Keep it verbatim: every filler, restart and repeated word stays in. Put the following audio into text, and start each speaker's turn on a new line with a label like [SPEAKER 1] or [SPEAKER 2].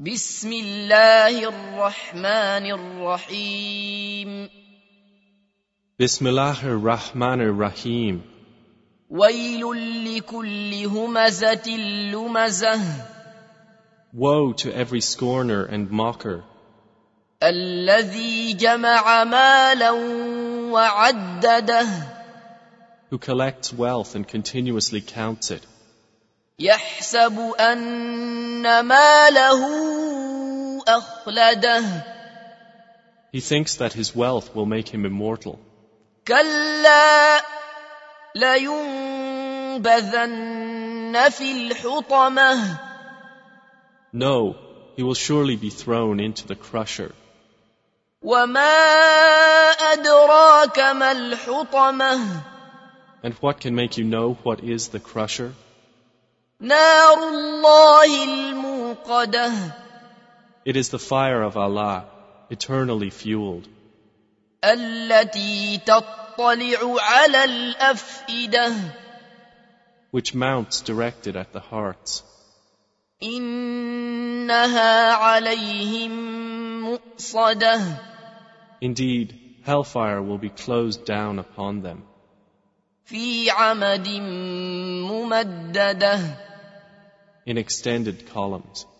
[SPEAKER 1] بسم الله الرحمن الرحيم
[SPEAKER 2] Bismillahir Rahmanir Rahim.
[SPEAKER 1] ويل لكل همزة لمزة
[SPEAKER 2] Woe to every scorner and mocker,
[SPEAKER 1] الذي جمع مالا وعدده
[SPEAKER 2] who collects wealth and continuously counts it,
[SPEAKER 1] يحسب أن ماله أخلده
[SPEAKER 2] he thinks that his wealth will make him immortal.
[SPEAKER 1] كلا لينبذن في الحطمة
[SPEAKER 2] No, he will surely be thrown into the crusher.
[SPEAKER 1] وما أدراك ما الحطمة
[SPEAKER 2] And what can make you know what is the crusher?
[SPEAKER 1] نار الله الموقدة
[SPEAKER 2] It is the fire of Allah, eternally fueled,
[SPEAKER 1] التي تطلع على الأفئدة
[SPEAKER 2] which mounts directed at the hearts.
[SPEAKER 1] إنها عليهم مؤصدة
[SPEAKER 2] Indeed, hellfire will be closed down upon them,
[SPEAKER 1] في عمد ممددة
[SPEAKER 2] in extended columns.